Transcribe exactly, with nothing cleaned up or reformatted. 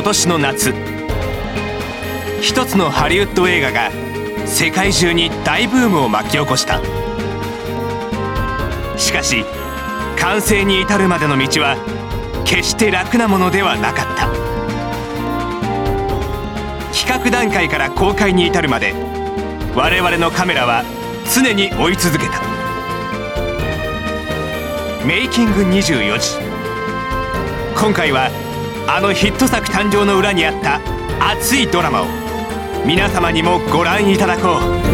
年の夏、一つのハリウッド映画が世界中に大ブームを巻き起こした。しかし完成に至るまでの道は決して楽なものではなかった。企画段階から公開に至るまで我々のカメラは常に追い続けた。メイキングにじゅうよじ、今回はあのヒット作誕生の裏にあった熱いドラマを皆様にもご覧いただこう。